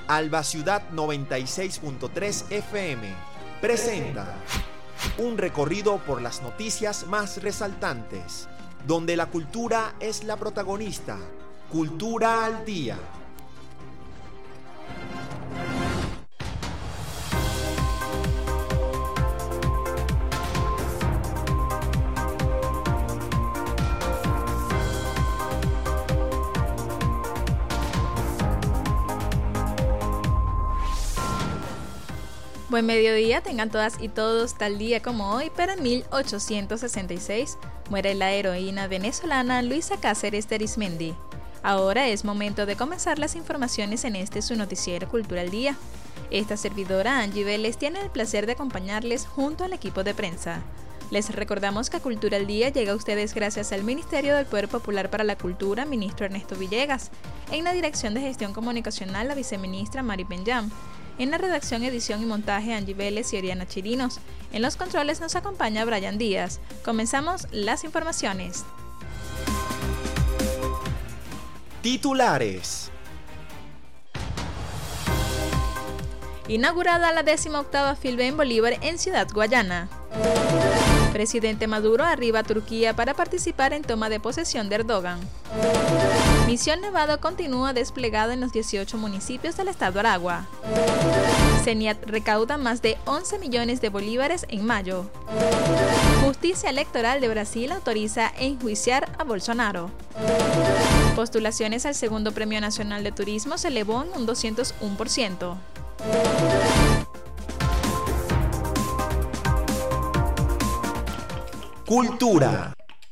Alba Ciudad 96.3 FM presenta un recorrido por las noticias más resaltantes, donde la cultura es la protagonista. Cultura al Día. Buen mediodía, tengan todas y todos tal día como hoy, pero en 1866 muere la heroína venezolana Luisa Cáceres de Arizmendi. Ahora es momento de comenzar las informaciones en su noticiero Cultura al Día. Esta servidora, Angie Vélez, tiene el placer de acompañarles junto al equipo de prensa. Les recordamos que Cultura al Día llega a ustedes gracias al Ministerio del Poder Popular para la Cultura, ministro Ernesto Villegas. En la Dirección de Gestión Comunicacional, la viceministra Mari Benjam. En la redacción, edición y montaje, Angie Vélez y Oriana Chirinos. En los controles nos acompaña Brian Díaz. Comenzamos las informaciones. Titulares. Inaugurada la 18ª FILBEN Bolívar en Ciudad Guayana. Presidente Maduro arriba a Turquía para participar en toma de posesión de Erdogan. Misión Nevado continúa desplegada en los 18 municipios del estado Aragua. CENIAT recauda más de 11 millones de bolívares en mayo. Justicia Electoral de Brasil autoriza enjuiciar a Bolsonaro. Postulaciones al segundo Premio Nacional de Turismo se elevó en un 201%. Cultura.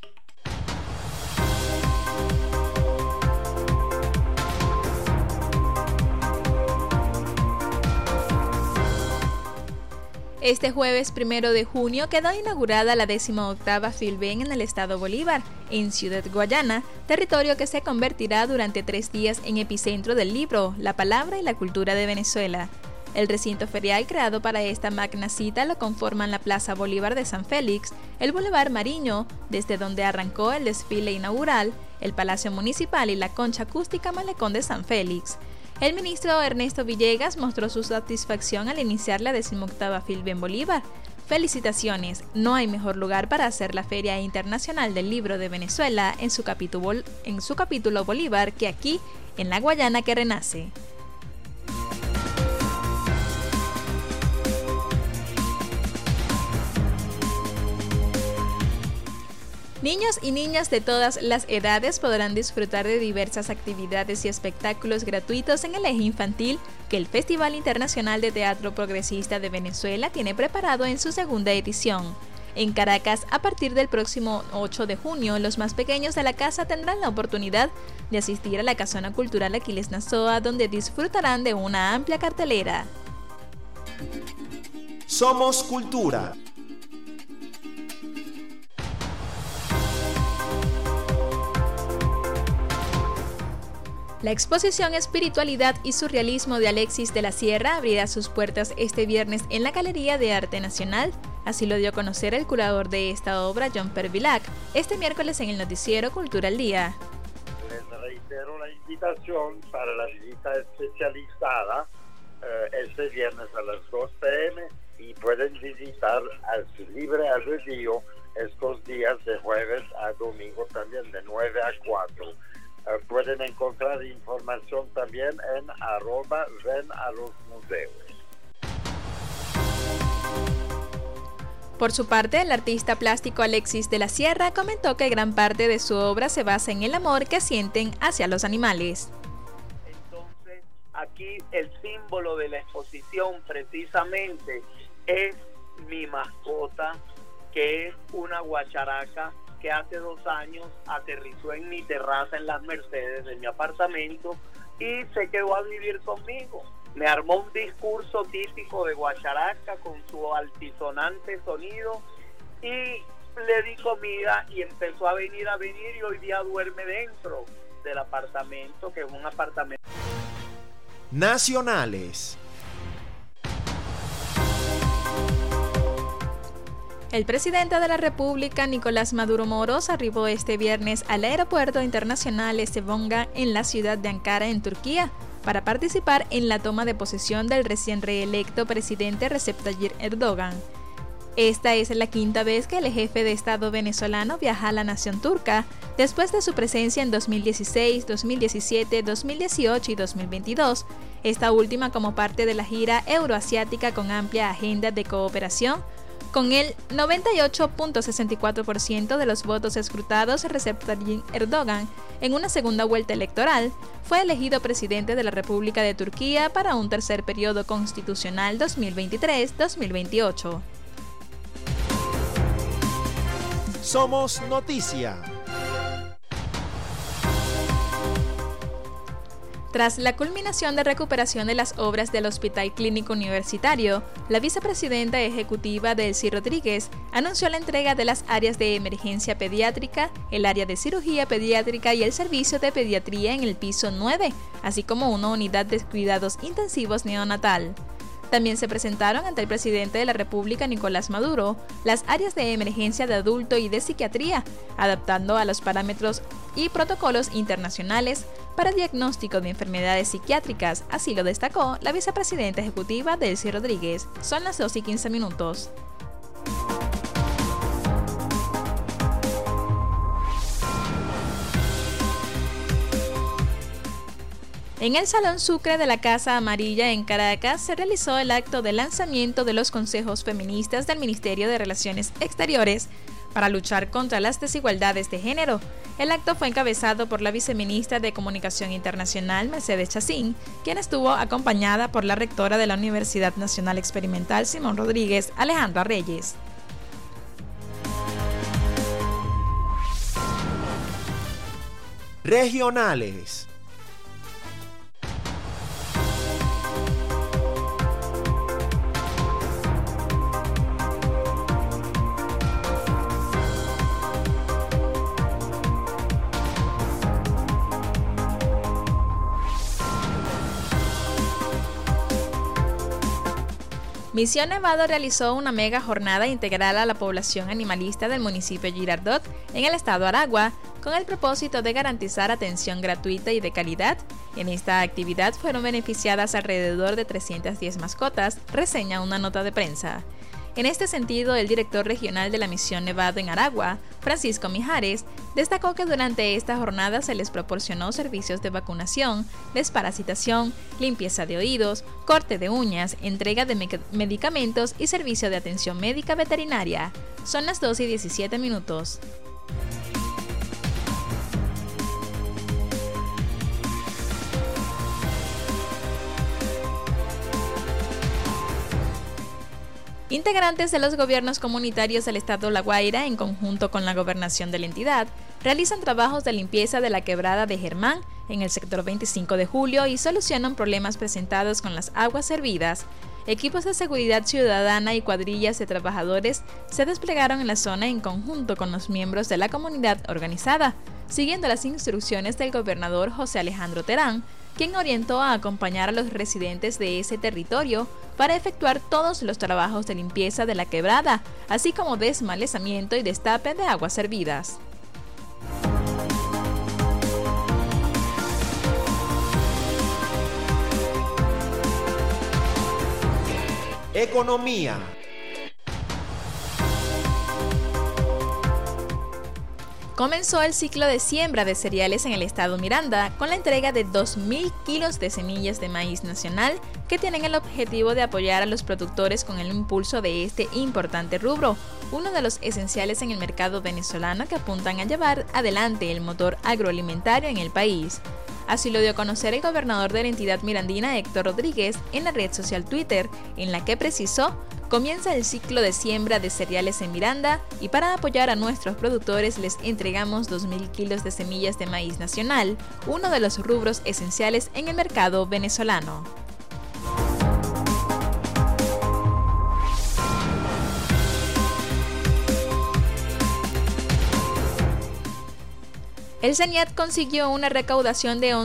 Este jueves 1 de junio quedó inaugurada la 18ª FILBEN en el estado Bolívar, en Ciudad Guayana, territorio que se convertirá durante 3 días en epicentro del libro, la palabra y la cultura de Venezuela. El recinto ferial creado para esta magna cita lo conforman la Plaza Bolívar de San Félix, el Boulevard Mariño, desde donde arrancó el desfile inaugural, el Palacio Municipal y la concha acústica Malecón de San Félix. El ministro Ernesto Villegas mostró su satisfacción al iniciar la 18ª FILBEN Bolívar. Felicitaciones, no hay mejor lugar para hacer la Feria Internacional del Libro de Venezuela en su capítulo Bolívar que aquí, en la Guayana que renace. Niños y niñas de todas las edades podrán disfrutar de diversas actividades y espectáculos gratuitos en el eje infantil que el Festival Internacional de Teatro Progresista de Venezuela tiene preparado en su segunda edición. En Caracas, a partir del próximo 8 de junio, los más pequeños de la casa tendrán la oportunidad de asistir a la Casona Cultural Aquiles Nazoa, donde disfrutarán de una amplia cartelera. Somos Cultura. La exposición Espiritualidad y Surrealismo de Alexis de la Sierra abrirá sus puertas este viernes en la Galería de Arte Nacional. Así lo dio a conocer el curador de esta obra, John Pervilac, este miércoles en el noticiero Cultura al Día. Les reitero la invitación para la visita especializada este viernes a las 2 p.m. y pueden visitar al libre albedrío estos días de jueves a domingo también de 9 a 4. Pueden encontrar información también en @venaloSmuseos. Por su parte, el artista plástico Alexis de la Sierra comentó que gran parte de su obra se basa en el amor que sienten hacia los animales. Entonces, aquí el símbolo de la exposición precisamente es mi mascota, que es una guacharaca que hace 2 años aterrizó en mi terraza en Las Mercedes de mi apartamento y se quedó a vivir conmigo. Me armó un discurso típico de guacharaca con su altisonante sonido y le di comida y empezó a venir y hoy día duerme dentro del apartamento, que es un apartamento. Nacionales. El presidente de la República, Nicolás Maduro Moros, arribó este viernes al Aeropuerto Internacional Estebonga en la ciudad de Ankara, en Turquía, para participar en la toma de posesión del recién reelecto presidente Recep Tayyip Erdogan. Esta es la quinta vez que el jefe de Estado venezolano viaja a la nación turca, después de su presencia en 2016, 2017, 2018 y 2022, esta última como parte de la gira euroasiática con amplia agenda de cooperación. Con el 98.64% de los votos escrutados, Recep Tayyip Erdogan, en una segunda vuelta electoral, fue elegido presidente de la República de Turquía para un tercer periodo constitucional 2023-2028. Somos Noticia. Tras la culminación de recuperación de las obras del Hospital Clínico Universitario, la vicepresidenta ejecutiva Delcy Rodríguez anunció la entrega de las áreas de emergencia pediátrica, el área de cirugía pediátrica y el servicio de pediatría en el piso 9, así como una unidad de cuidados intensivos neonatal. También se presentaron ante el presidente de la República, Nicolás Maduro, las áreas de emergencia de adulto y de psiquiatría, adaptando a los parámetros y protocolos internacionales para diagnóstico de enfermedades psiquiátricas, así lo destacó la vicepresidenta ejecutiva Delcy Rodríguez. Son las 2:15. En el Salón Sucre de la Casa Amarilla en Caracas se realizó el acto de lanzamiento de los consejos feministas del Ministerio de Relaciones Exteriores para luchar contra las desigualdades de género. El acto fue encabezado por la viceministra de Comunicación Internacional, Mercedes Chacín, quien estuvo acompañada por la rectora de la Universidad Nacional Experimental, Simón Rodríguez, Alejandra Reyes. Regionales. Misión Nevado realizó una mega jornada integral a la población animalista del municipio Girardot, en el estado Aragua, con el propósito de garantizar atención gratuita y de calidad. En esta actividad fueron beneficiadas alrededor de 310 mascotas, reseña una nota de prensa. En este sentido, el director regional de la Misión Nevado en Aragua, Francisco Mijares, destacó que durante esta jornada se les proporcionó servicios de vacunación, desparasitación, limpieza de oídos, corte de uñas, entrega de medicamentos y servicio de atención médica veterinaria. Son las 2:17. Integrantes de los gobiernos comunitarios del estado La Guaira, en conjunto con la gobernación de la entidad, realizan trabajos de limpieza de la quebrada de Germán, en el sector 25 de Julio, y solucionan problemas presentados con las aguas servidas. Equipos de seguridad ciudadana y cuadrillas de trabajadores se desplegaron en la zona en conjunto con los miembros de la comunidad organizada, siguiendo las instrucciones del gobernador José Alejandro Terán, quien orientó a acompañar a los residentes de ese territorio para efectuar todos los trabajos de limpieza de la quebrada, así como desmalezamiento y destape de aguas servidas. Economía. Comenzó el ciclo de siembra de cereales en el estado Miranda con la entrega de 2.000 kilos de semillas de maíz nacional que tienen el objetivo de apoyar a los productores con el impulso de este importante rubro, uno de los esenciales en el mercado venezolano que apuntan a llevar adelante el motor agroalimentario en el país. Así lo dio a conocer el gobernador de la entidad mirandina, Héctor Rodríguez, en la red social Twitter, en la que precisó: comienza el ciclo de siembra de cereales en Miranda y para apoyar a nuestros productores les entregamos 2.000 kilos de semillas de maíz nacional, uno de los rubros esenciales en el mercado venezolano. El CENIAT consiguió una recaudación de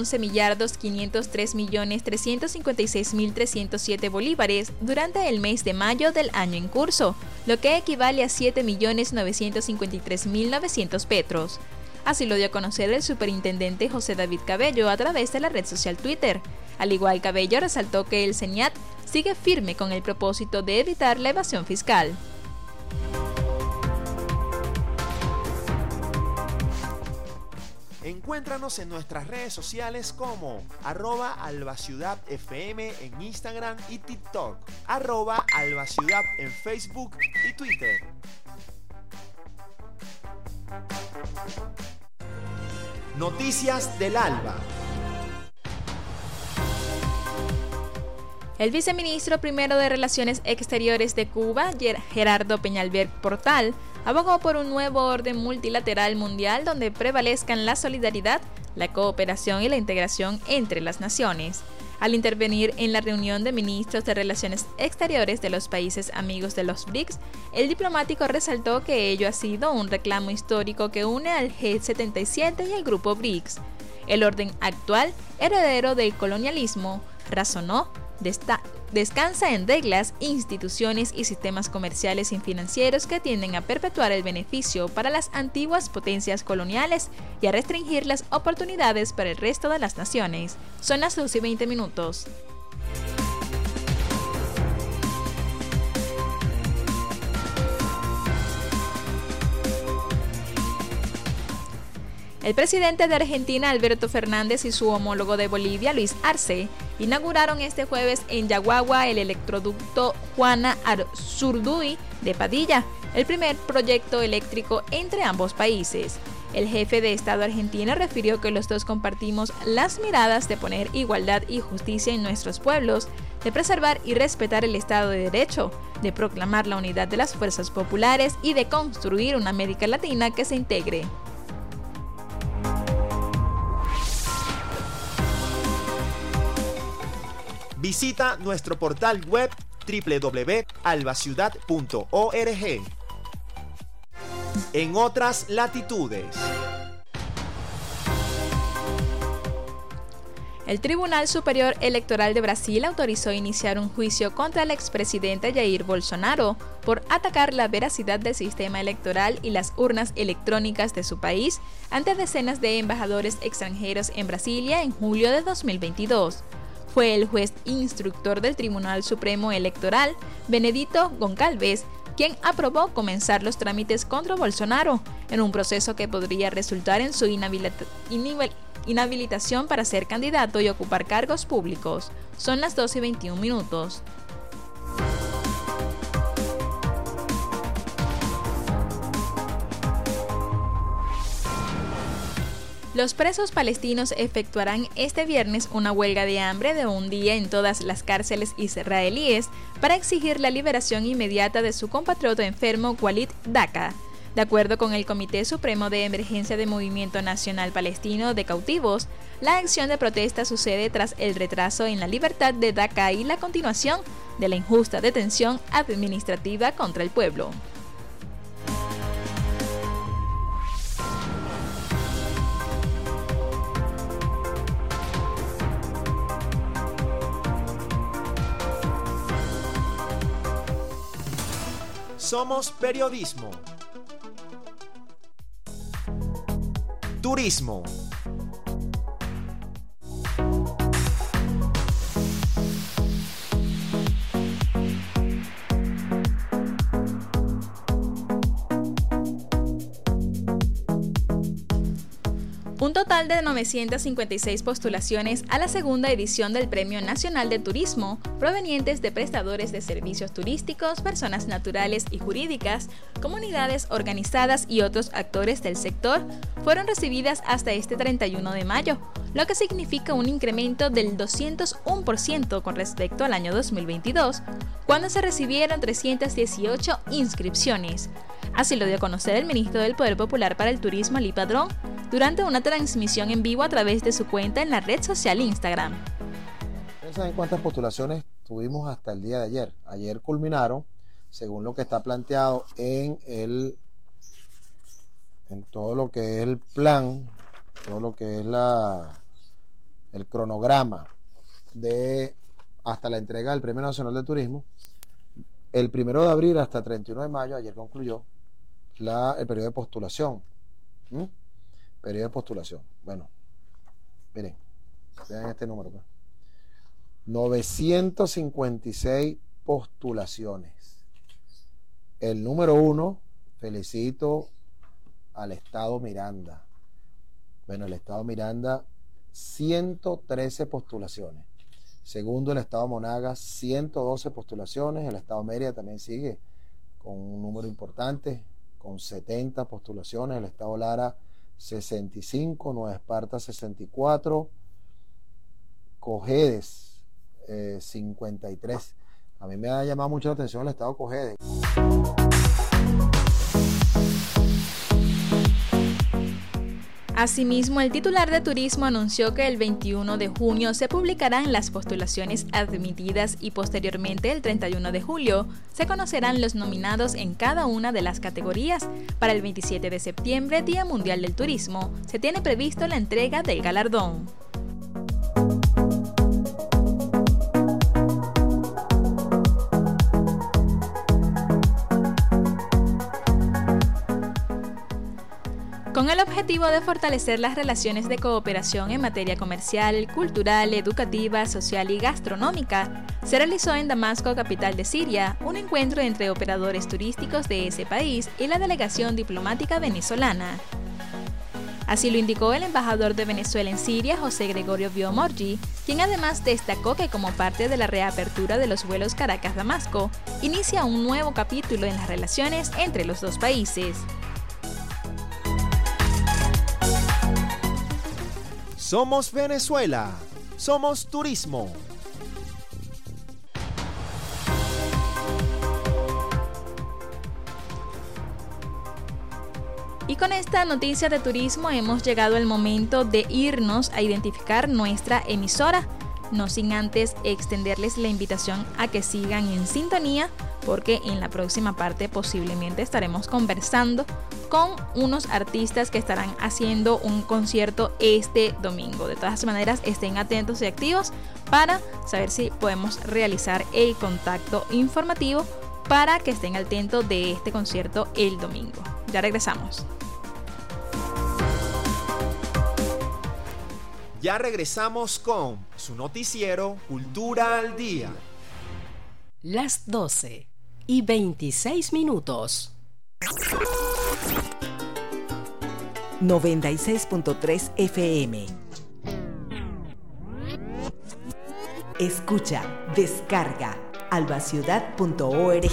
11.503.356.307 bolívares durante el mes de mayo del año en curso, lo que equivale a 7.953.900 petros. Así lo dio a conocer el superintendente José David Cabello a través de la red social Twitter. Al igual, Cabello resaltó que el CENIAT sigue firme con el propósito de evitar la evasión fiscal. Encuéntranos en nuestras redes sociales como @albaciudadfm en Instagram y TikTok, @albaciudad en Facebook y Twitter. Noticias del Alba. El viceministro primero de Relaciones Exteriores de Cuba, Gerardo Peñalver Portal, abogó por un nuevo orden multilateral mundial donde prevalezcan la solidaridad, la cooperación y la integración entre las naciones. Al intervenir en la reunión de ministros de Relaciones Exteriores de los países amigos de los BRICS, el diplomático resaltó que ello ha sido un reclamo histórico que une al G77 y al grupo BRICS. El orden actual, heredero del colonialismo, razonó, descansa en reglas, instituciones y sistemas comerciales y financieros que tienden a perpetuar el beneficio para las antiguas potencias coloniales y a restringir las oportunidades para el resto de las naciones. Son las 12:20. El presidente de Argentina, Alberto Fernández, y su homólogo de Bolivia, Luis Arce, inauguraron este jueves en Yaguagua el electroducto Juana Azurduy de Padilla, el primer proyecto eléctrico entre ambos países. El jefe de Estado argentino refirió que los dos compartimos las miradas de poner igualdad y justicia en nuestros pueblos, de preservar y respetar el Estado de Derecho, de proclamar la unidad de las fuerzas populares y de construir una América Latina que se integre. Visita nuestro portal web www.albaciudad.org. En otras latitudes. El Tribunal Superior Electoral de Brasil autorizó iniciar un juicio contra el expresidente Jair Bolsonaro por atacar la veracidad del sistema electoral y las urnas electrónicas de su país ante decenas de embajadores extranjeros en Brasilia en julio de 2022. Fue el juez instructor del Tribunal Supremo Electoral, Benedito Goncalves, quien aprobó comenzar los trámites contra Bolsonaro en un proceso que podría resultar en su inhabilitación para ser candidato y ocupar cargos públicos. Son las 12:21. Los presos palestinos efectuarán este viernes una huelga de hambre de un día en todas las cárceles israelíes para exigir la liberación inmediata de su compatriota enfermo Walid Daka. De acuerdo con el Comité Supremo de Emergencia de Movimiento Nacional Palestino de Cautivos, la acción de protesta sucede tras el retraso en la libertad de Daka y la continuación de la injusta detención administrativa contra el pueblo. Somos periodismo. Turismo. Un total de 956 postulaciones a la segunda edición del Premio Nacional de Turismo, provenientes de prestadores de servicios turísticos, personas naturales y jurídicas, comunidades organizadas y otros actores del sector, fueron recibidas hasta este 31 de mayo, lo que significa un incremento del 201% con respecto al año 2022, cuando se recibieron 318 inscripciones. Así lo dio a conocer el ministro del Poder Popular para el Turismo, Ali Padrón, durante una transmisión en vivo a través de su cuenta en la red social Instagram. ¿Saben cuántas postulaciones tuvimos hasta el día de ayer? Ayer culminaron, según lo que está planteado en todo lo que es el plan, todo lo que es el cronograma de hasta la entrega del Premio Nacional de Turismo. El 1 de abril hasta el 31 de mayo, ayer concluyó el periodo de postulación. periodo de postulación. Bueno, miren, vean este número, pues. 956 postulaciones. El número 1, felicito al Estado Miranda. Bueno, el Estado Miranda, 113 postulaciones. Segundo, el Estado Monagas, 112 postulaciones. El Estado Mérida también sigue con un número importante, con 70 postulaciones. El Estado Lara, 65. Nueva Esparta, 64. Cojedes, 53. A mí me ha llamado mucho la atención el Estado Cojedes. Asimismo, el titular de Turismo anunció que el 21 de junio se publicarán las postulaciones admitidas y posteriormente el 31 de julio se conocerán los nominados en cada una de las categorías. Para el 27 de septiembre, Día Mundial del Turismo, se tiene previsto la entrega del galardón. Con el objetivo de fortalecer las relaciones de cooperación en materia comercial, cultural, educativa, social y gastronómica, se realizó en Damasco, capital de Siria, un encuentro entre operadores turísticos de ese país y la delegación diplomática venezolana. Así lo indicó el embajador de Venezuela en Siria, José Gregorio Biomorgi, quien además destacó que como parte de la reapertura de los vuelos Caracas-Damasco, inicia un nuevo capítulo en las relaciones entre los dos países. Somos Venezuela, somos turismo. Y con esta noticia de turismo hemos llegado al momento de irnos a identificar nuestra emisora, no sin antes extenderles la invitación a que sigan en sintonía, porque en la próxima parte posiblemente estaremos conversando con unos artistas que estarán haciendo un concierto este domingo. De todas maneras, estén atentos y activos para saber si podemos realizar el contacto informativo para que estén al tanto de este concierto el domingo. Ya regresamos. Ya regresamos con su noticiero Cultura al Día. Las 12:26. 96.3 FM. Escucha, descarga albaciudad.org.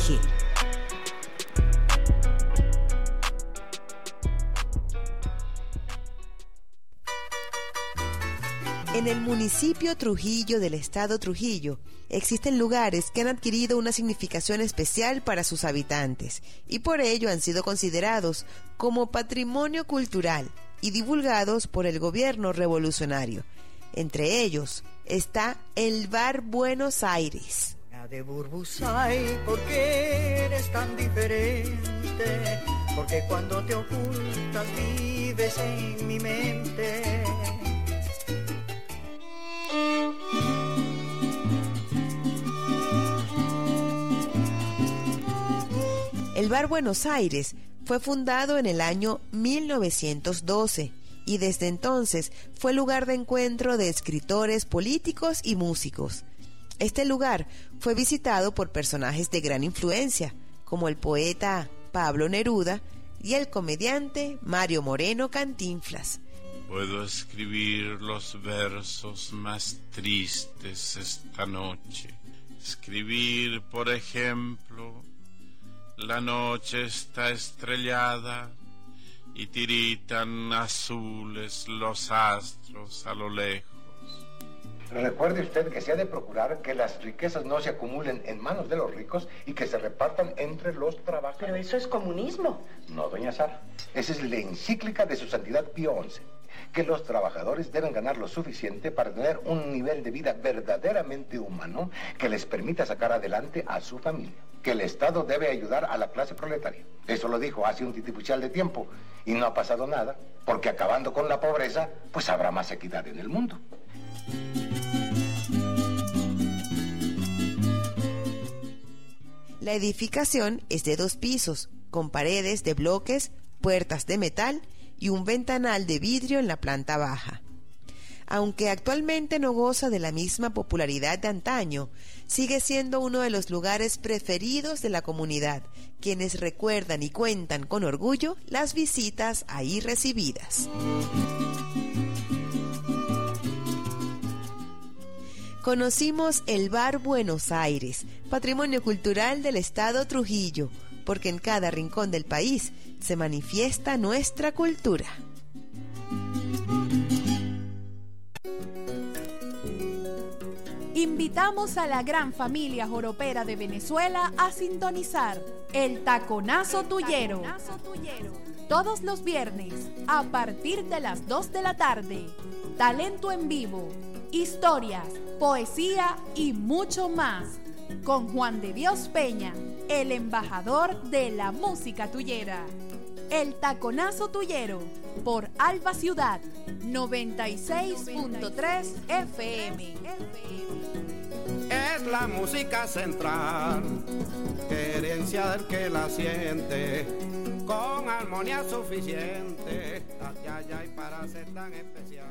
En el municipio Trujillo del estado Trujillo existen lugares que han adquirido una significación especial para sus habitantes y por ello han sido considerados como patrimonio cultural y divulgados por el gobierno revolucionario. Entre ellos está el Bar Buenos Aires. De Burbusay, ¿por qué eres tan diferente? Porque cuando te ocultas vives en mi mente. El Bar Buenos Aires fue fundado en el año 1912 y desde entonces fue lugar de encuentro de escritores, políticos y músicos. Este lugar fue visitado por personajes de gran influencia, como el poeta Pablo Neruda y el comediante Mario Moreno Cantinflas. Puedo escribir los versos más tristes esta noche. Escribir, por ejemplo, la noche está estrellada y tiritan azules los astros a lo lejos. Recuerde usted que se ha de procurar que las riquezas no se acumulen en manos de los ricos y que se repartan entre los trabajadores. Pero eso es comunismo. No, doña Sara. Esa es la encíclica de su santidad Pío XI, que los trabajadores deben ganar lo suficiente para tener un nivel de vida verdaderamente humano que les permita sacar adelante a su familia. Que el Estado debe ayudar a la clase proletaria. Eso lo dijo hace un titipuchal de tiempo y no ha pasado nada, porque acabando con la pobreza, pues habrá más equidad en el mundo. La edificación es de 2 pisos, con paredes de bloques, puertas de metal y un ventanal de vidrio en la planta baja. Aunque actualmente no goza de la misma popularidad de antaño, sigue siendo uno de los lugares preferidos de la comunidad, quienes recuerdan y cuentan con orgullo las visitas ahí recibidas. Conocimos el Bar Buenos Aires, patrimonio cultural del estado Trujillo, porque en cada rincón del país se manifiesta nuestra cultura. Invitamos a la gran familia joropera de Venezuela a sintonizar el Taconazo Tuyero. Todos los viernes, a partir de las 2 de la tarde. Talento en vivo, historias, poesía y mucho más. Con Juan de Dios Peña, el embajador de la música tuyera. El Taconazo Tuyero, por Alba Ciudad, 96.3 FM. Es la música central, herencia del que la siente, con armonía suficiente, y para ser tan especial.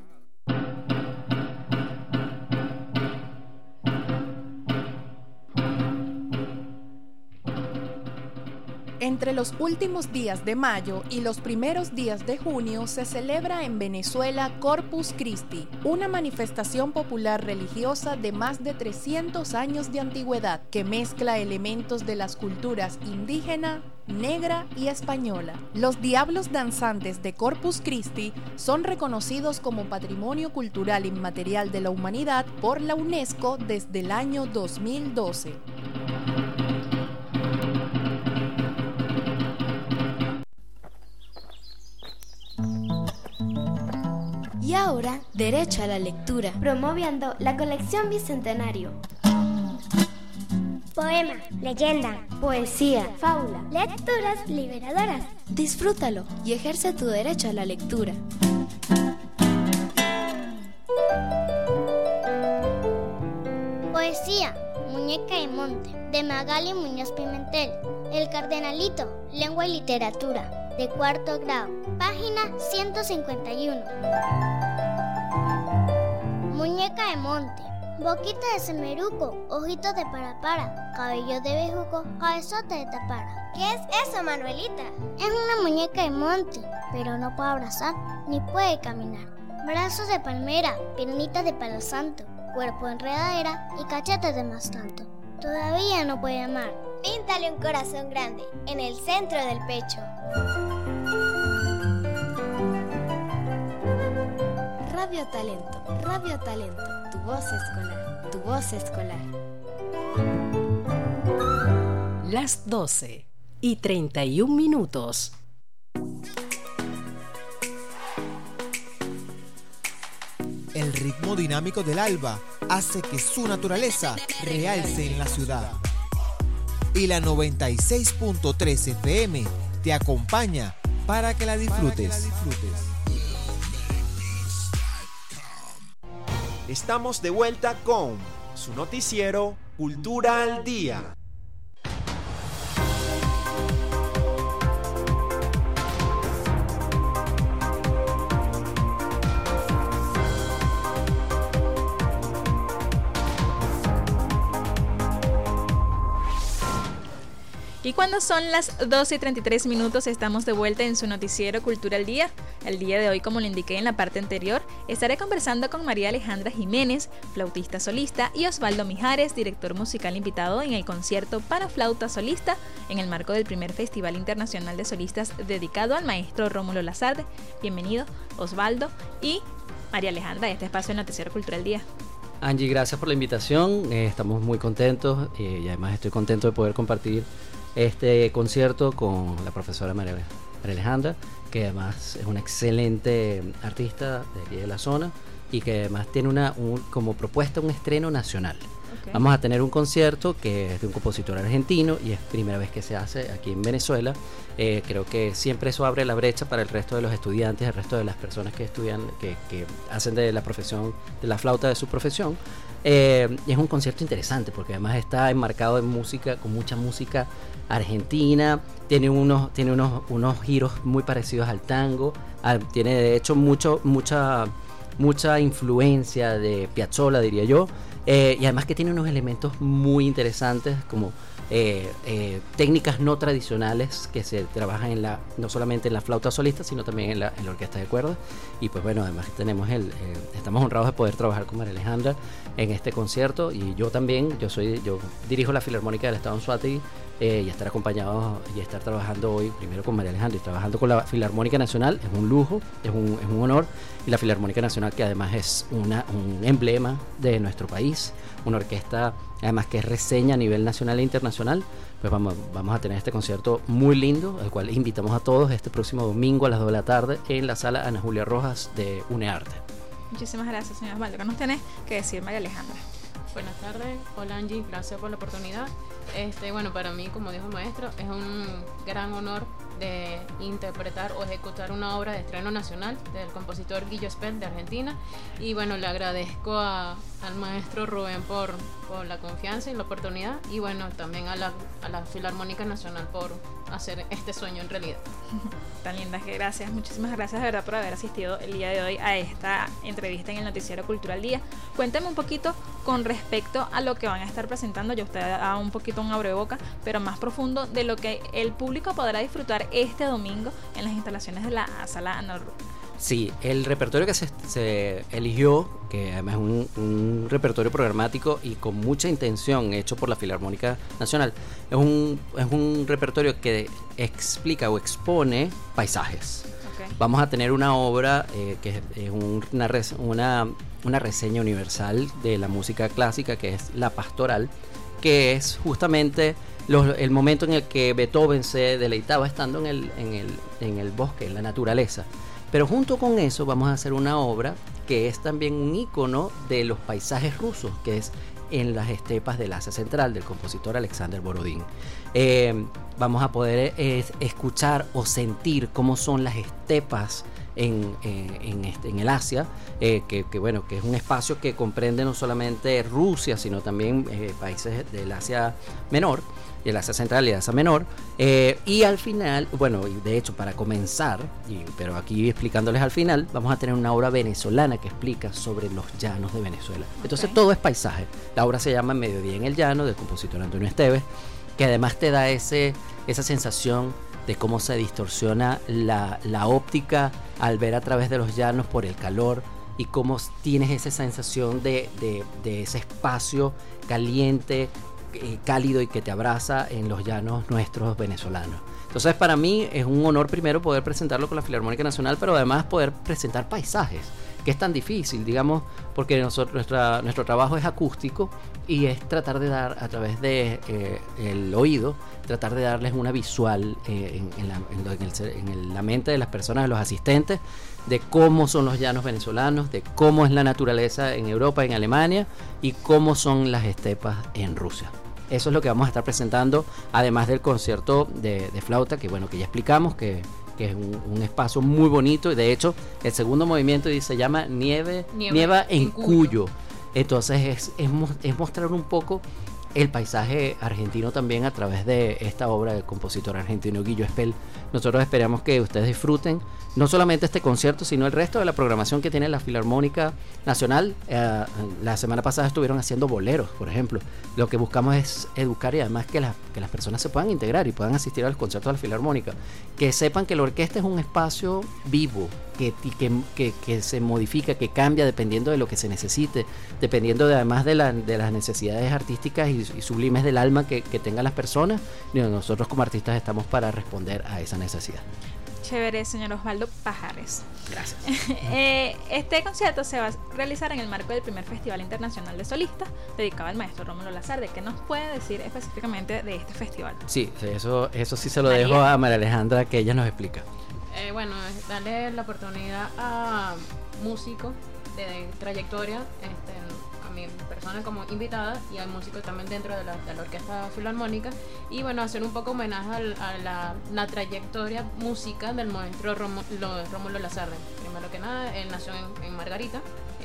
Entre los últimos días de mayo y los primeros días de junio se celebra en Venezuela Corpus Christi, una manifestación popular religiosa de más de 300 años de antigüedad que mezcla elementos de las culturas indígena, negra y española. Los diablos danzantes de Corpus Christi son reconocidos como Patrimonio Cultural Inmaterial de la Humanidad por la UNESCO desde el año 2012. Y ahora, derecho a la lectura, promoviendo la colección Bicentenario. Poema, leyenda, Poesía, fábula, lecturas liberadoras. Disfrútalo y ejerce tu derecho a la lectura. Poesía, Muñeca de Monte, de Magali Muñoz Pimentel. El Cardenalito, Lengua y Literatura, de 4º grado, página 151. Muñeca de monte, boquita de semeruco, ojitos de parapara, cabello de bejuco, cabezote de tapara. ¿Qué es eso, Manuelita? Es una muñeca de monte, pero no puede abrazar ni puede caminar. Brazos de palmera, piernitas de palo santo, cuerpo de enredadera y cachetes de más tanto. Todavía no puede amar. Píntale un corazón grande en el centro del pecho. Radio Talento, tu voz escolar. Las 12:31. El ritmo dinámico del alba hace que su naturaleza realce en la ciudad. Y la 96.3 FM te acompaña para que la disfrutes. Estamos de vuelta con su noticiero Cultura al Día. Y cuando son las 12:33, estamos de vuelta en su noticiero Cultura al Día. El día de hoy, como le indiqué en la parte anterior, estaré conversando con María Alejandra Jiménez, flautista solista, y Osvaldo Mijares, director musical invitado en el concierto para flauta solista en el marco del primer Festival Internacional de Solistas dedicado al maestro Rómulo Lazarde. Bienvenido, Osvaldo y María Alejandra, a este espacio en Noticiero Cultura al Día. Angie, gracias por la invitación. Estamos muy contentos y además estoy contento de poder compartir este concierto con la profesora María Alejandra, que además es una excelente artista de aquí de la zona y que además tiene como propuesta un estreno nacional. Okay. Vamos a tener un concierto que es de un compositor argentino y es primera vez que se hace aquí en Venezuela. Creo que siempre eso abre la brecha para el resto de los estudiantes, el resto de las personas que estudian, que hacen de la profesión, de la flauta de su profesión. Y es un concierto interesante porque además está enmarcado en música, con mucha música argentina, tiene unos giros muy parecidos al tango, tiene de hecho mucha influencia de Piazzolla, diría yo, y además que tiene unos elementos muy interesantes como técnicas no tradicionales que se trabajan no solamente en la flauta solista, sino también en la orquesta de cuerdas. Y pues bueno, además tenemos estamos honrados de poder trabajar con María Alejandra en este concierto, y yo también, yo dirijo la Filarmónica del Estado Anzoátegui, y estar acompañado y estar trabajando hoy primero con María Alejandra y trabajando con la Filarmónica Nacional es un lujo, es un honor. Y la Filarmónica Nacional, que además es un emblema de nuestro país, una orquesta además que es reseña a nivel nacional e internacional, pues vamos a tener este concierto muy lindo, al cual invitamos a todos este próximo domingo a las 2 de la tarde en la sala Ana Julia Rojas de UNEARTE. Muchísimas gracias, señor Osvaldo. ¿Qué nos tiene que decir María Alejandra? Buenas tardes, hola Angie, gracias por la oportunidad. Bueno, para mí, como dijo el maestro, es un gran honor de interpretar o ejecutar una obra de estreno nacional del compositor Guillo Spell de Argentina. Y bueno, le agradezco al maestro Rubén por la confianza y la oportunidad, y bueno, también a la Filarmónica Nacional por hacer este sueño en realidad. Tan lindas, que gracias, muchísimas gracias de verdad por haber asistido el día de hoy a esta entrevista en el Noticiero Cultural Día. Cuéntame un poquito con respecto a lo que van a estar presentando. Yo usted da un poquito un abreboca, pero más profundo de lo que el público podrá disfrutar este domingo en las instalaciones de la Sala Ana Rubén. Sí, el repertorio que se eligió, que además es un repertorio programático y con mucha intención hecho por la Filarmónica Nacional, es un repertorio que explica o expone paisajes. Okay. Vamos a tener una obra que es una reseña universal de la música clásica, que es La Pastoral, que es justamente el momento en el que Beethoven se deleitaba estando en el bosque, en la naturaleza. Pero junto con eso vamos a hacer una obra que es también un ícono de los paisajes rusos, que es En las estepas del Asia Central, del compositor Alexander Borodín. Vamos a poder escuchar o sentir cómo son las estepas en el Asia, que es un espacio que comprende no solamente Rusia, sino también países del Asia Menor, el Asia Central y el Asia Menor, y al final, y de hecho para comenzar, pero aquí explicándoles al final, vamos a tener una obra venezolana que explica sobre los llanos de Venezuela. Entonces todo es paisaje. La obra se llama Mediodía en el Llano, del compositor Antonio Esteves, que además te da esa sensación de cómo se distorsiona la óptica al ver a través de los llanos por el calor, y cómo tienes esa sensación de ese espacio caliente, cálido y que te abraza en los llanos nuestros venezolanos. Entonces para mí es un honor primero poder presentarlo con la Filarmónica Nacional, pero además poder presentar paisajes, que es tan difícil, digamos, porque nuestro trabajo es acústico y es tratar de dar a través de el oído, tratar de darles una visual en la mente de las personas, de los asistentes, de cómo son los llanos venezolanos, de cómo es la naturaleza en Europa, en Alemania, y cómo son las estepas en Rusia. Eso es lo que vamos a estar presentando, además del concierto de flauta, que ya explicamos, que es un espacio muy bonito, y de hecho el segundo movimiento se llama Nieva en Cuyo. Entonces es mostrar un poco el paisaje argentino también a través de esta obra del compositor argentino Guillo Spell. Nosotros esperamos que ustedes disfruten no solamente este concierto, sino el resto de la programación que tiene la Filarmónica Nacional. La semana pasada estuvieron haciendo boleros, por ejemplo. Lo que buscamos es educar, y además que las personas se puedan integrar y puedan asistir al concierto de la Filarmónica, que sepan que la orquesta es un espacio vivo, que se modifica, que cambia dependiendo de lo que se necesite, dependiendo además de las necesidades artísticas y sublimes del alma que tengan las personas. Y nosotros como artistas estamos para responder a esa necesidad. Chévere, señor Osvaldo Pajares. Gracias. Este concierto se va a realizar en el marco del primer Festival Internacional de Solistas, dedicado al maestro Rómulo Lazarde. ¿Qué nos puede decir específicamente de este festival? Sí, eso sí se lo dejo a María Alejandra, que ella nos explica. Darle la oportunidad a músicos de trayectoria. A mi persona como invitada, y hay músicos también dentro de la Orquesta Filarmónica, y bueno, hacer un poco homenaje a la trayectoria musical del maestro Rómulo Lazarde. Primero que nada, él nació en Margarita,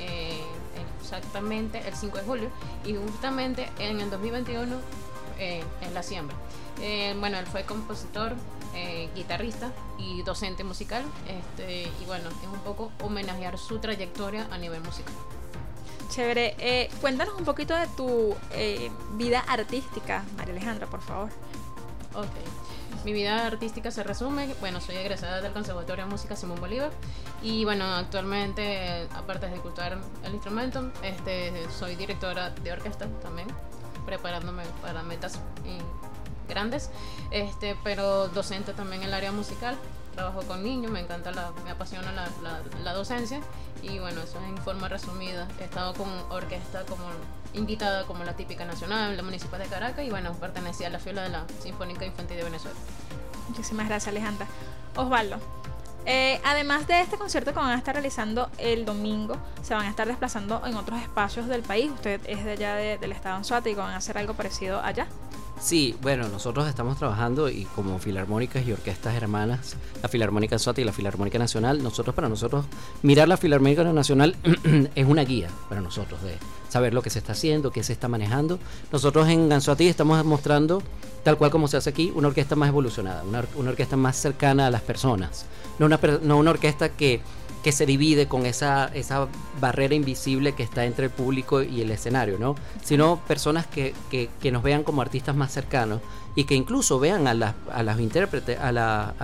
exactamente el 5 de julio, y justamente en el 2021 en La Siembra. Bueno, él fue compositor, guitarrista y docente musical, y bueno, es un poco homenajear su trayectoria a nivel musical. Chévere. Cuéntanos un poquito de tu vida artística, María Alejandra, por favor. Ok. Mi vida artística se resume, bueno, soy egresada del Conservatorio de Música Simón Bolívar, y bueno, actualmente, aparte de ejecutar el instrumento, soy directora de orquesta también, preparándome para metas grandes, pero docente también en el área musical. Trabajo con niños, me apasiona la docencia, y bueno, eso es en forma resumida. He estado con orquesta como invitada, como la Típica Nacional, la Municipal de Caracas, y bueno, pertenecía a la fila de la Sinfónica Infantil de Venezuela. Muchísimas gracias, Alejandra. Osvaldo, además de este concierto que van a estar realizando el domingo, se van a estar desplazando en otros espacios del país. Usted es de allá del estado de Anzoátegui, ¿van a hacer algo parecido allá? Sí, bueno, nosotros estamos trabajando, y como filarmónicas y orquestas hermanas, la Filarmónica Anzoátegui y la Filarmónica Nacional, para nosotros mirar la Filarmónica Nacional es una guía para nosotros de saber lo que se está haciendo, qué se está manejando. Nosotros en Anzoátegui estamos mostrando, tal cual como se hace aquí, una orquesta más evolucionada, una orquesta más cercana a las personas, no una orquesta que se divide con esa barrera invisible que está entre el público y el escenario, ¿no? Sino personas que nos vean como artistas más cercanos, y que incluso vean a los intérpretes, a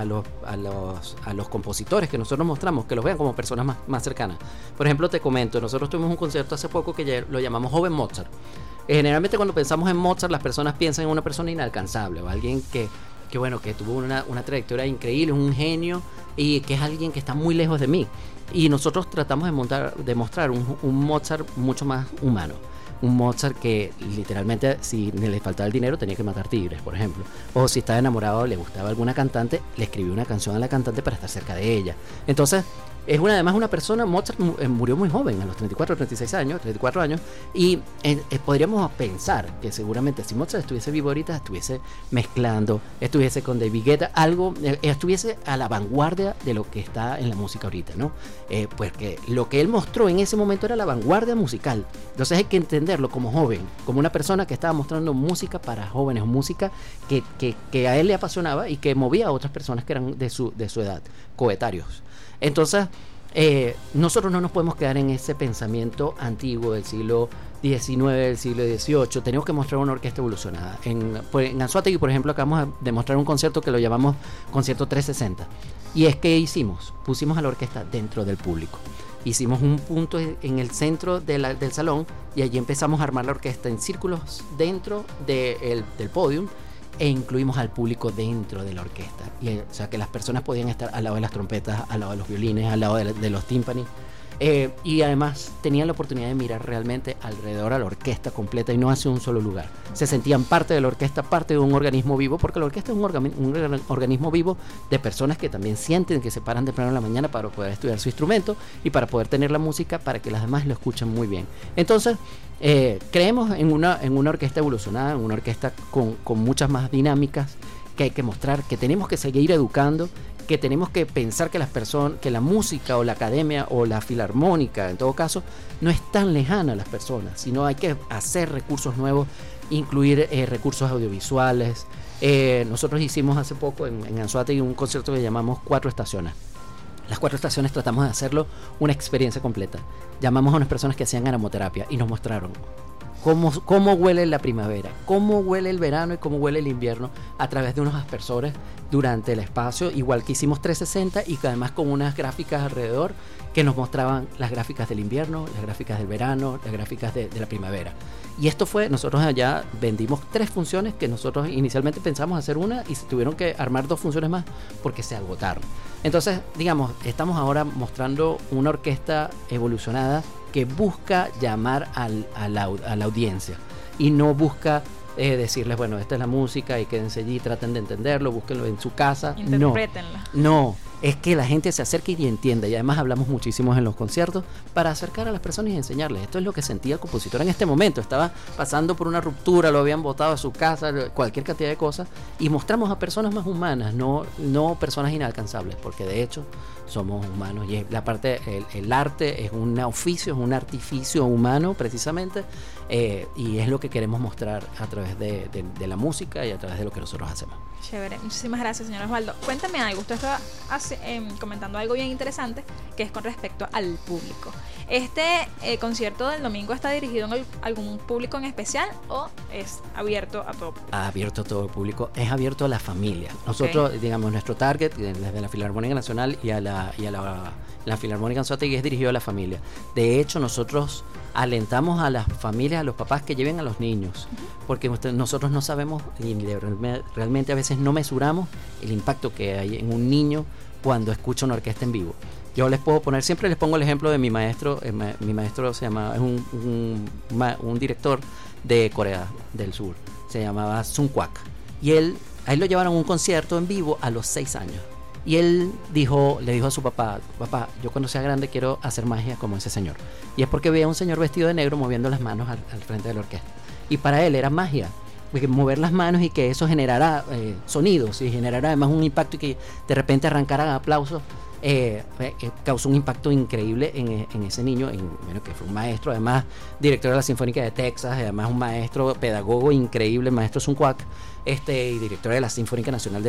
los compositores que nosotros mostramos, que los vean como personas más cercanas. Por ejemplo, te comento, nosotros tuvimos un concierto hace poco que lo llamamos Joven Mozart. Generalmente cuando pensamos en Mozart, las personas piensan en una persona inalcanzable, o alguien que tuvo una trayectoria increíble, un genio, y que es alguien que está muy lejos de mí. Y nosotros tratamos de mostrar un Mozart mucho más humano. Un Mozart que literalmente, si le faltaba el dinero, tenía que matar tigres, por ejemplo. O si estaba enamorado, le gustaba alguna cantante, le escribió una canción a la cantante para estar cerca de ella. Entonces, además una persona, Mozart murió muy joven, a los 34 años, y podríamos pensar que seguramente si Mozart estuviese vivo ahorita, estuviese mezclando, estuviese con David Guetta, estuviese a la vanguardia de lo que está en la música ahorita, ¿no? Porque lo que él mostró en ese momento era la vanguardia musical. Entonces hay que entenderlo como joven, como una persona que estaba mostrando música para jóvenes, música que a él le apasionaba y que movía a otras personas que eran de su edad, coetarios. Entonces, nosotros no nos podemos quedar en ese pensamiento antiguo del siglo XIX, del siglo XVIII. Tenemos que mostrar una orquesta evolucionada. En Anzoátegui, por ejemplo, acabamos de mostrar un concierto que lo llamamos Concierto 360. Y es que pusimos a la orquesta dentro del público. Hicimos un punto en el centro del salón, y allí empezamos a armar la orquesta en círculos dentro del podium, e incluimos al público dentro de la orquesta, o sea que las personas podían estar al lado de las trompetas, al lado de los violines, al lado de los tímpanis, y además tenían la oportunidad de mirar realmente alrededor a la orquesta completa y no hacia un solo lugar. Se sentían parte de la orquesta, parte de un organismo vivo, porque la orquesta es un organismo vivo de personas que también sienten, que se paran temprano en la mañana para poder estudiar su instrumento y para poder tener la música para que las demás lo escuchen muy bien. Entonces, creemos en una orquesta evolucionada, en una orquesta con muchas más dinámicas, que hay que mostrar, que tenemos que seguir educando, que tenemos que pensar que la música o la academia o la filarmónica, en todo caso, no es tan lejana a las personas, sino hay que hacer recursos nuevos, incluir recursos audiovisuales. Nosotros hicimos hace poco en Anzoátegui un concierto que llamamos 4 estaciones. Las 4 estaciones tratamos de hacerlo una experiencia completa. Llamamos a unas personas que hacían aromaterapia y nos mostraron cómo huele la primavera, cómo huele el verano y cómo huele el invierno a través de unos aspersores durante el espacio, igual que hicimos 360, y que además con unas gráficas alrededor que nos mostraban las gráficas del invierno, las gráficas del verano, las gráficas de la primavera. Y esto nosotros allá vendimos 3 funciones, que nosotros inicialmente pensamos hacer una y se tuvieron que armar 2 funciones más porque se agotaron. Entonces, digamos, estamos ahora mostrando una orquesta evolucionada que busca llamar a la audiencia y no busca decirles, bueno, esta es la música y quédense allí, traten de entenderlo, búsquenlo en su casa. Interprétenla. No, es que la gente se acerque y entienda, y además hablamos muchísimo en los conciertos para acercar a las personas y enseñarles. Esto es lo que sentía el compositor en este momento, estaba pasando por una ruptura, lo habían botado a su casa, cualquier cantidad de cosas, y mostramos a personas más humanas, no personas inalcanzables, porque de hecho somos humanos, y la parte, el arte es un oficio, es un artificio humano precisamente, y es lo que queremos mostrar a través de la música y a través de lo que nosotros hacemos. Chévere, muchísimas gracias, señor Osvaldo. Cuéntame algo, usted estaba comentando algo bien interesante, que es con respecto al público. ¿Este concierto del domingo está dirigido a algún público en especial o es abierto a todo público? Abierto a todo el público, es abierto a la familia. Nosotros, digamos, nuestro target desde la Filarmónica Nacional y a la Filarmónica Anzoátegui es dirigido a la familia. De hecho, nosotros alentamos a las familias, a los papás que lleven a los niños, porque nosotros no sabemos y realmente a veces no mesuramos el impacto que hay en un niño cuando escucha una orquesta en vivo. Yo siempre les pongo el ejemplo de mi maestro. Mi maestro se llama, es un director de Corea del Sur, se llamaba Sun Kwak, y a él lo llevaron a un concierto en vivo a los 6 años. Y él le dijo a su papá, yo cuando sea grande quiero hacer magia como ese señor. Y es porque veía a un señor vestido de negro moviendo las manos al frente de la orquesta. Y para él era magia, mover las manos y que eso generara sonidos y generara además un impacto y que de repente arrancaran aplausos. Causó un impacto increíble en ese niño, que fue un maestro, además director de la Sinfónica de Texas, además un maestro pedagogo increíble, el maestro Sun Kwak, y director de la Sinfónica Nacional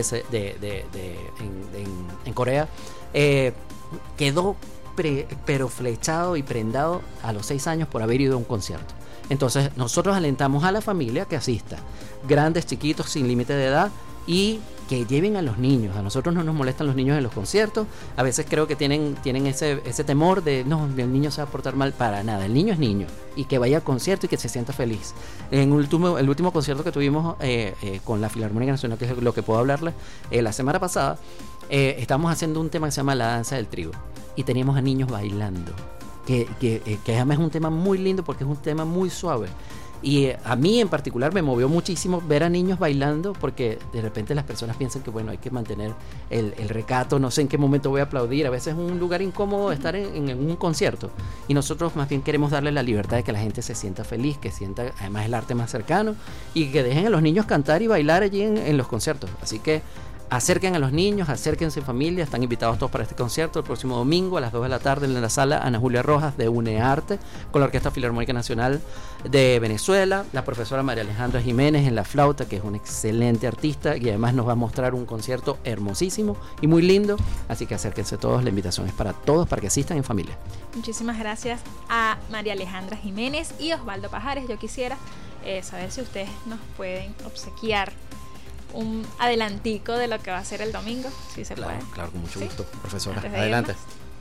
en Corea. Quedó pero flechado y prendado a los 6 años por haber ido a un concierto. Entonces nosotros alentamos a la familia que asista, grandes, chiquitos, sin límite de edad, y que lleven a los niños. A nosotros no nos molestan los niños en los conciertos. A veces creo que tienen ese temor de no, el niño se va a portar mal. Para nada, el niño es niño, y que vaya al concierto y que se sienta feliz. El último concierto que tuvimos con la Filarmónica Nacional, que es lo que puedo hablarles, la semana pasada estábamos haciendo un tema que se llama La Danza del Trigo, y teníamos a niños bailando, que además es un tema muy lindo porque es un tema muy suave. Y a mí en particular me movió muchísimo ver a niños bailando, porque de repente las personas piensan que bueno, hay que mantener el recato, no sé en qué momento voy a aplaudir, a veces es un lugar incómodo estar en un concierto, y nosotros más bien queremos darle la libertad de que la gente se sienta feliz, que sienta además el arte más cercano, y que dejen a los niños cantar y bailar allí en los conciertos. Así que acerquen a los niños, acérquense en familia, están invitados todos para este concierto el próximo domingo a las 2 de la tarde en la sala Ana Julia Rojas de UNEARTE, con la Orquesta Filarmónica Nacional de Venezuela, la profesora María Alejandra Jiménez en la flauta, que es una excelente artista y además nos va a mostrar un concierto hermosísimo y muy lindo, así que acérquense todos, la invitación es para todos, para que asistan en familia. Muchísimas gracias a María Alejandra Jiménez y Osvaldo Pajares. Yo quisiera saber si ustedes nos pueden obsequiar un adelantico de lo que va a ser el domingo, si se puede. Claro, con mucho gusto, profesora. Adelante.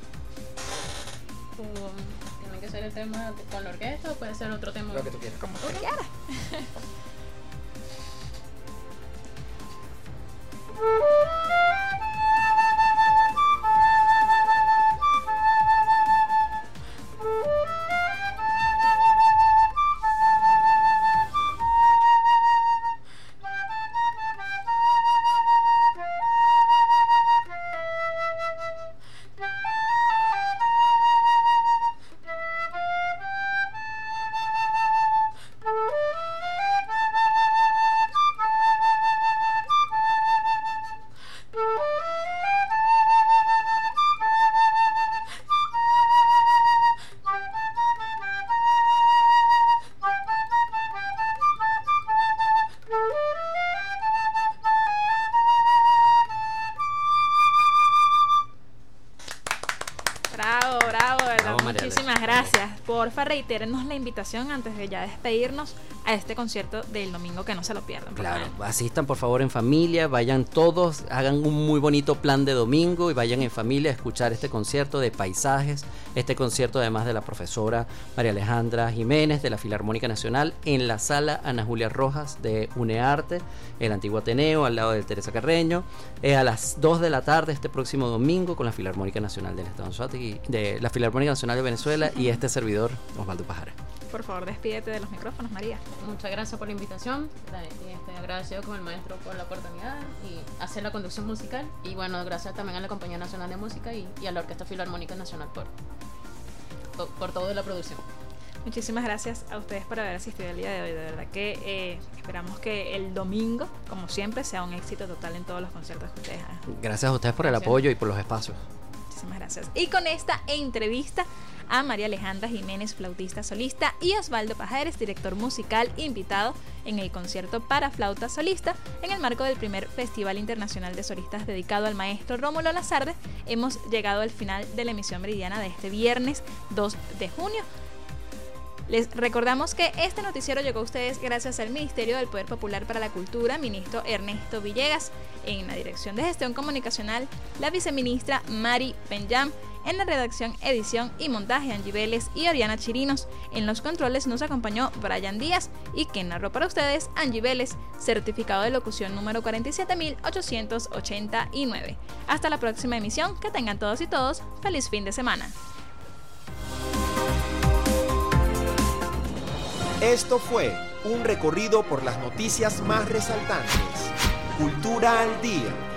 ¿Tiene que ser el tema con la orquesta o puede ser otro tema? Lo que tú quieras. Como tú quieras. Muchísimas gracias. Porfa, reitérenos la invitación antes de ya despedirnos a este concierto del domingo, que no se lo pierdan. Claro, asistan por favor en familia, vayan todos, hagan un muy bonito plan de domingo y vayan en familia a escuchar este concierto de paisajes, este concierto además de la profesora María Alejandra Jiménez de la Filarmónica Nacional en la sala Ana Julia Rojas de UNEARTE, el antiguo Ateneo, al lado de Teresa Carreño, a las 2 de la tarde este próximo domingo con la Filarmónica Nacional del Estado Anzoátegui, de la Filarmónica Nacional de Venezuela y este servidor Osvaldo Pajares. Por favor, despídete de los micrófonos, María. Muchas gracias por la invitación. Estoy agradecido con el maestro por la oportunidad y hacer la conducción musical. Y bueno, gracias también a la Compañía Nacional de Música y a la Orquesta Filarmónica Nacional por toda la producción. Muchísimas gracias a ustedes por haber asistido el día de hoy. De verdad que esperamos que el domingo, como siempre, sea un éxito total en todos los conciertos que ustedes hagan. Gracias a ustedes por el apoyo y por los espacios. Muchísimas gracias. Y con esta entrevista a María Alejandra Jiménez, flautista solista, y Osvaldo Pajares, director musical, invitado en el concierto para flauta solista en el marco del primer Festival Internacional de Solistas dedicado al maestro Rómulo Lazarde, hemos llegado al final de la emisión meridiana de este viernes 2 de junio. Les recordamos que este noticiero llegó a ustedes gracias al Ministerio del Poder Popular para la Cultura, ministro Ernesto Villegas. En la Dirección de Gestión Comunicacional, la viceministra Mari Benjam. En la redacción, edición y montaje, Angie Vélez y Oriana Chirinos. En los controles nos acompañó Brian Díaz y quien narró para ustedes, Angie Vélez, certificado de locución número 47889. Hasta la próxima emisión, que tengan todos y todos feliz fin de semana. Esto fue un recorrido por las noticias más resaltantes. Cultura al día.